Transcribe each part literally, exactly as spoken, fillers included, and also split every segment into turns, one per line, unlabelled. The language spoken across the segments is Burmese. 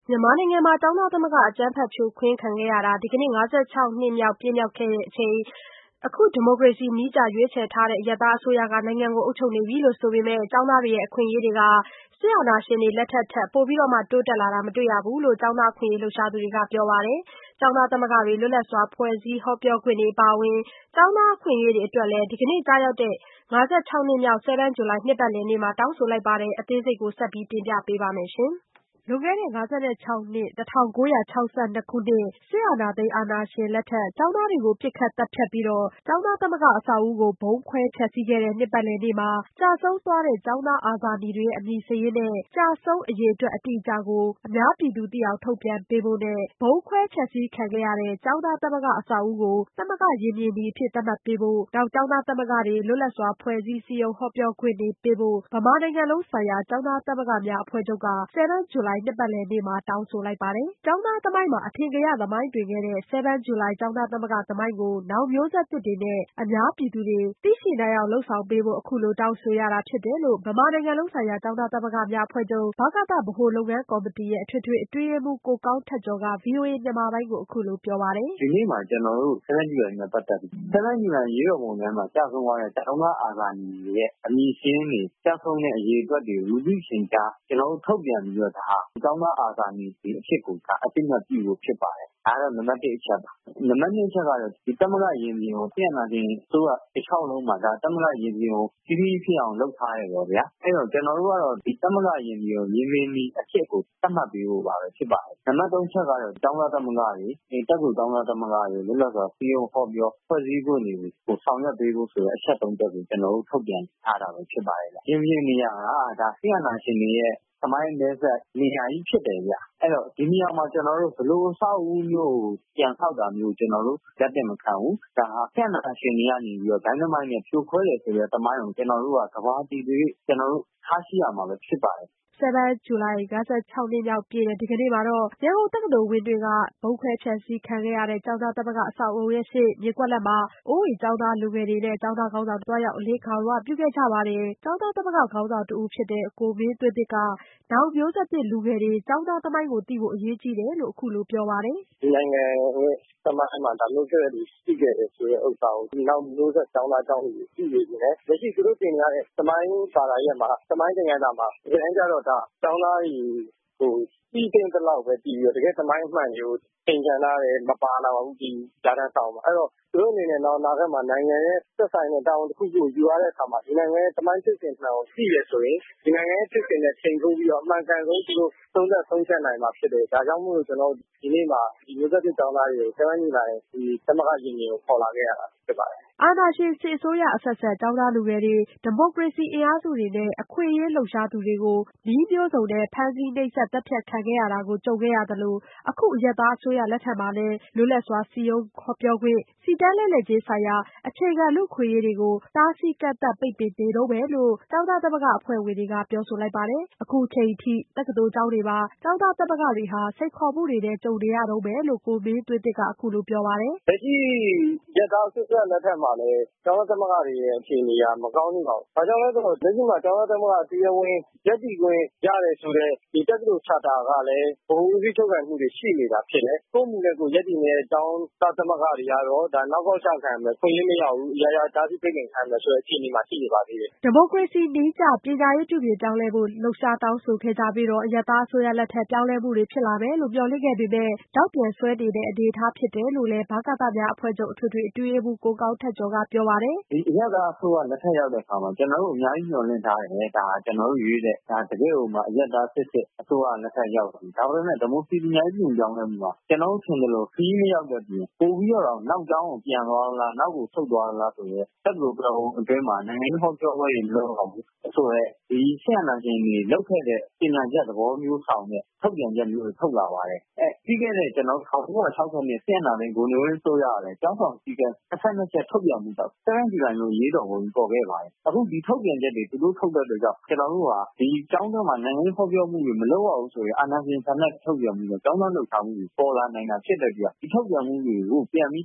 မြန်မာနိုင်ငံမှာကျောင်းသားသမဂ္ဂအကြမ်းဖက်ဖြိုခွင်းခံခဲ့ရတာဒီကနေ့ ၅၆ နှစ်မြောက်ပြည့်မြောက်ခဲ့ချိန်အခုဒီမိုကရေစီနည်းကျရွေးချယ်ထားတဲ့အရပ်သားအစိုးရကနိုင်ငံကိုအုပ်ချုပ်နေပြီဆိုပေမဲ့ကျောင်းသားတွေရဲ့အခွင့်အရေးတွေကစစ်အာဏာရှင်တွေလက်ထက်ထက်ပိုပြီးတော့မှတိုးတက်လာတာမတွေ့ရဘူးလို့ကျောင်းသားအခွင့်အရေးလှုပ်ရှားသူတွေကပြောပါတယ်။ကျောင်းသားသမဂ္ဂတွေလွတ်လပ်စွာဖွဲ့စည်းဟောပြောခွင့်တွေအပါအဝင်ကျောင်းသားအခွင့်အရေးတွေအတွက်လည်းဒီကနေ့ကျရောက်တဲ့ ၅၆ နှစ်မြောက် seven July နှစ်ပတ်လည်နေ့မှာတောင်းဆိုလိုက်ပါတယ်။အသေးစိတ်ကိုဆက်ပြီးတင်ပြပေးပါမယ်ရှင်။လွန်ခဲ့တဲ့ ၅၆ နှစ် ၁၉၆၂ ခုနှစ်စစ်အာဏာသိမ်းအာဏာရှင်လက်ထက်ကျောင်းသားတွေကိုပစ်ခတ်သတ်ဖြတ်ပြီးတော့ကျောင်းသားသမဂ္ဂအဆောက်အဦကိုဗုံးခွဲဖျက်ဆီးခဲ့တဲ့နှစ်ပတ်လည်နေ့မှာကျဆုံးသွားတဲ့ကျောင်းသားအာဇာနည်တွေရဲ့အမည်စာရင်းနဲ့ကျဆုံးအရေအတွက်အတိအကျကိုအများပြည်သူသိအောင်ထုတ်ပြန်ပေးဖို့နဲ့ဗုံးခွဲဖျက်ဆီးခံခဲ့ရတဲ့ကျောင်းသားသမဂ္ဂအဆောက်အဦကိုသမဂ္ဂရင်ပြင်မြေအဖြစ်သတ်မှတ်ပေးဖို့နောက်ကျောင်းသားသမဂ္ဂတွေလွတ်လပ်စွာဖွဲ့စည်းစည်းရုံးဟောပြောခွင့်တွေပေးဖို့ဗမာနိုင်ငံလုံးဆိုင်ရာကျောင်းသားသမဂ္ဂများအဖွဲ့ချုပ်က seven July နှစ်ပတ်လည်နေ့မှာတောင်းဆိုလိုက်ပါတယ်။ကျောင်းသားသမိုင်းမှာအထင်ကရသမိုင်းတွင်ခဲ့တဲ့ seven July ကျောင်းသားသမဂ္ဂသမိုင်းကိုနောင်မျိုးဆက်သစ်တွေနဲ့အများပြည်သူတွေသိရှိနိုင်အောင်လုပ်ဆောင်ပေးဖို့အခုလိုတောင်းဆိုရတာဖြစ်တယ်လို့ဗမာနိုင်ငံလုံးဆိုင်ရာကျောင်းသားသမဂ္ဂများအဖွဲ့ချုပ်ဗကသဗဟိုလုပ်ငန်းကော်မတီရဲ့အထွေထွေအတွင်းရေးမှူးကိုကောင်းထက်ကျော်က ဗွီအိုအေမြန်မာပိုင်းကိုအခုလိုပြောပါတယ်
။ဒီနေ့မှာကျွန်တော်တို့ seven July နဲ့ပတ်သက်ပြီး seven July ရေးတော်ပုံထဲမှာကြာဆုံးသွားတဲ့ကျောင်းသားအာဇာနည်တွေရဲ့အမည်ရှင်းတွေကြာဆုံးတဲ့အရေးအတွက်တွေလူသိရှင်ကြားကျွန်တော်တို့ထုတ်ပြန်ပြီးတော့ဒါကျောင်းသားအာဇာနည်တွေအဖြစ်ကိုကအတိအမှတ်ပြုဖို့ဖြစ်ပါတယ်။ဒါကတော့နံပါတ်တစ်အချက်ပါ။နံပါတ်နှစ်အချက်ကတော့ဒီသမဂ္ဂရင်ပြင်ကိုပြန်လာခြင်းဆိုတော့တစ်ချောင်းလုံးမှာဒါသမဂ္ဂရင်ပြင်ကိုကြီးကြီးဖြစ်အောင်လုပ်ထားရတော့ဗျာ။အဲ့တော့ကျွန်တော်တို့ကတော့ဒီသမဂ္ဂရင်ပြင်ကိုရင်ပြင်ဒီအဖြစ်ကိုသတ်မှတ်ပေးဖို့ပါပဲဖြစ်ပါတယ်။နံပါတ်သုံးချက်ကတော့ကျောင်းသားသမဂ္ဂတွေဒီတက်ကူကျောင်းသားသမဂ္ဂတွေလွတ်လပ်စွာစီယုံဟောပြောဖွဲ့စည်းဖို့နေကိုဆောင်ရွက်ပေးဖို့ဆိုတဲ့အချက်သုံးချက်ကိုကျွန်တော်တို့ထုတ်ပြန်ထားတာပဲဖြစ်ပါတယ်။ရင်ပြင်နေရာကဒါဆီယနာရှင်တွေရဲ့သမိုင်းနယ်ဆက်နေရာကြီးဖြစ်တယ်ဗျ။အဲ့တော့ဒီနေရာမှာကျွန်တော်တို့ဘလို့အဆောက်အဦမျိုးပြန်ဆောက်တာမျိုးကျွန်တော်တို့လက်တင်မခံဘူး။ဒါဟာဆီယနာရှင်တွေကနေပြီးတော့ဒိုင်းနမိုက်နဲ့ဖြိုခွဲတယ်ဆိုတဲ့သမိုင်းကိုကျွန်တော်တို့ကကဘာတီတွေကျွန်တော်တို့ထားရှိရမှာပဲဖြစ်ပါတယ်
။seven July ၅၆ နှစ်မြောက်ပြည့်တဲ့ဒီကနေ့မှာတော့ရန်ကုန်တက္ကသိုလ်ဝင်းတွင်းကဗုံးခွဲဖျက်ဆီးခံခဲ့ရတဲ့ကျောင်းသားသမဂ္ဂအဆောက်အဦရဲ့ရှေ့မြေကွက်လက်မှာအိုးဝေကျောင်းသားလူငယ်တွေနဲ့ကျောင်းသားခေါင်းဆောင်တွားရောက်အလေးခံဝပြုခဲ့ကြပါတယ်။ကျောင်းသားသမဂ္ဂခေါင်းဆောင်တဦးဖြစ်တဲ့ကိုမင်းသွေးသစ်ကနောင်မျိုးဆက်သစ်လူငယ်တွေကျောင်းသားသမိုင်းကိုသိဖို့အရေးကြီးတယ်လို့အခုလိုပြောပါတယ်
။ဒီနိုင်ငံရဲ့သမိုင်းမှာဒါမျိုးဖြစ်တဲ့ရှိခဲ့တယ်ဆိုတဲ့ဥစ္စာကိုဒီနောက်မျိုးဆက်ကျောင်းသားကျောင်းတွေသိနေတယ်။လက်ရှိသူတို့သင်ရတဲ့သမိုင်းပါလာရဲ့မှာသမိုင်းသင်ခန်းစာမှာဒီတိုင်းကြတော့ဒါကျောင်းသားတွေကိုပြီးတဲ့တလောက်ပဲပြီးပြီးတော့တကယ်သမိုင်းအမှန်ကိုသင်ကြားလာတယ်မပါလာဘူးဒီဂျာတန်ဆောင်မှာအဲ့တော့သူတို့အနေနဲ့တော့နာဂတ်မှာနိုင်ငံရဲ့သက်ဆိုင်တဲ့တာဝန်တစ်ခုခုကိုယူရတဲ့အခါမှာဒီနိုင်ငံရဲ့သမိုင်းဖြစ်စဉ်မှန်ကိုသိရဆိုရင်ဒီနိုင်ငံရဲ့ဖြစ်စဉ်နဲ့ချိန်ထိုးပြီးတော့အမှန်ကန်ဆုံးသူတို့သုံးသပ်ဆုံးဖြတ်နိုင်မှာဖြစ်တယ်ဒါကြောင့်မို့လို့ကျွန်တော်ဒီနေ့မှာဒီမျိုးဆက်ကျောင်းသားတွေကိုseven Julyဒီသမဂ္ဂရင်ပြင်ကိုခေါ်လာခဲ့ရတာဖြစ်ပါတယ်
အာဏာရှင်စစ်အစိုးရအဆက်ဆက်ကျောင်းသားလူငယ်တွေဒီမိုကရေစီအင်အားစုတွေနဲ့အခွင့်အရေးလှုပ်ရှားသူတွေကိုနည်းမျိုးစုံနဲ့ဖမ်းဆီးနှိပ်စက်တပ်ဖြတ်ခံခဲ့ရတာကိုကြုံခဲ့ရသလိုအခုအရပ်သားအစိုးရလက်ထက်မှာလည်းလွတ်လပ်စွာစီယုံဟောပြောခွင့်စီတန်းလက်လက်ချင်းဆိုင်ရာအခြေခံလူ့အခွင့်အရေးတွေကိုတားဆီးကန့်သတ်ပိတ်ပင်နေတော့မယ်လို့ကျောင်းသားသမဂ္ဂအဖွဲ့ဝင်တွေကပြောဆိုလိုက်ပါတယ်။အခုချိန်ထိတက္ကသိုလ်ကျောင်းတွေမှာကျောင်းသားသမဂ္ဂတွေဟာစိတ်ခေါ်မှုတွေနဲ့ကြုံနေရတော့မယ်လို့ကိုမင်းသွေးသစ်ကအခုလိုပြောပါတယ်
။လက်ရှိရပ်သားအစိုးရလက်ထက်မှာလည်းကျောင်းသားသမဂ္ဂတွေရဲ့အခြေအနေကမကောင်းဘူးပေါ့။ဘာကြောင့်လဲဆိုတော့လက်ရှိမှာကျောင်းသားသမဂ္ဂတရားဝင်ရပ်တည်ခွင့်ရတယ်ဆိုတဲ့ဒီတက္ကသိုလ်ချာတာကလည်းဘုံဦးစီးချုပ်ခံမှုတွေရှိနေတာဖြစ်တယ်။ကိုယ့်မူနဲ့ကိုယ်ရပ်တည်နေတဲ့ကျောင်းသားသမဂ္ဂတွေကတော့ဒါနောက်ပေါက်ချခံမယ်ခွင့်ရမရဘူးအရာရာတားဆီးပိတ်ပင်ခံမယ်ဆိုတဲ့အခြေအနေမှာရှိနေပါသေးတယ်
။ဒီမိုကရေစီနည်းကျပညာရေးပြုပြင်ပြောင်းလဲဖို့လှုပ်ရှားတောင်းဆိုခဲ့ကြပြီးတော့အရပ်သားအစိုးရလက်ထက်ပြောင်းလဲမှုတွေဖြစ်လာမယ်လို့မျှော်လင့်ခဲ့ပေမဲ့တောက်ပြန်ဆွဲနေတဲ့အနေအထားဖြစ်တယ်လို့လည်းဗကသများအဖွဲ့ချုပ်အထွေထွေအတွင်းရေးမှူးကိုကောင်းထက်ကျော်ကပြောပါတယ်
။ဒီအရပ်သားအစိုးရလက်ထက်ရောက်တဲ့အခါမှာကျွန်တော်တို့အများကြီးမျှော်လင့်ထားတယ်ဒါကျွန်တော်တို့ရွေးတဲ့ဒါတကယ်ကိုမှအရပ်သားစစ်စစ်အစိုးရလက်ထက်ရောက်ပြီဒါပေမဲ့ဒီမိုကရေစီပညာရေးပြုပြင်ပြောင်းလဲမှုမှာကျွန်တော်တို့ထင်တယ်လို့ခီးမရောက်တဲ့ပြင်ပို့ပြီးတော့နောက်ကျောင်းကိုပြန်သွားလားနောက်ကိုဆုတ်သွားလားဆိုရဲတက္ကသိုလ်ပြောင်းအတွင်းမှာနိုင်ငံရေးဟောပြောပွဲတွေမလုပ်အောင်ဘူးဆိုရဲဒီဆီယနာရှင်တွေလောက်ခဲ့တဲ့ပညာချက်သဘောမျိုးဆောင်တဲ့ထုတ်ပြန်ချက်မျိုးတွေထုတ်လာပါတယ်အဲပြီးခဲ့တဲ့ကျွန်တော်၁၉၆၀နှစ်ဆီယနာနဲ့ဂိုနိုဝင်းဆိုရတယ်ကျောင်းဆောင်စီကတစ်ဖက်နှစ်ချက်ထုတ်ပြန်မှုတော့seven Julyလို့ရေးတော်ပုံပေါ်ခဲ့ပါတယ်အခုဒီထုတ်ပြန်ချက်တွေသူတို့ထုတ်တဲ့အတွက်ကြောင့်ကျွန်တော်တို့ကဒီကျောင်းသားမှာနိုင်ငံရေးဟောပြောမှုတွေမလုပ်ရဘူးဆိုရင်အာဏာရှင်ဆန္ဒထုတ်ပြန်မှုတွေကျောင်းသားလှုပ်ရှားမှုတွေပေါ်လာနိုင်တာဖြစ်တဲ့ပြဒီထုတ်ပြန်မှုတွေကိုပြန်ပြီးပယ်ဖျက်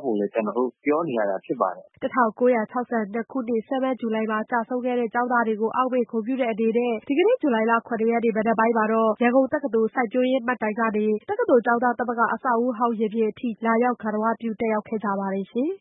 ဖို့လည်းကျနော်တို့ပြောနေရတာဖြစ်ပါတယ်
။၁၉၆၂ခုနှစ် seven July မှာကျဆုံးခဲ့တဲ့ကျောင်းသားတွေကိုအောက်မေ့ဂုဏ်ပြုတဲ့အနေနဲ့ ဒီကနေ့ဇူလိုင်လ ၇ရက်နေ့မနက်ပိုင်းမှာ ရန်ကုန်တက္ကသိုလ်စိုက်ပျိုးရေးမှတ်တိုင်ကနေ တက္ကသိုလ်ကျောင်းသားသမဂ္ဂအဆောက်အဦးဟောင်းရင်ပြင်အထိလာရောက်ဂါရဝပြုတက်ရောက်ခဲ့ကြပါတယ်ရှင်။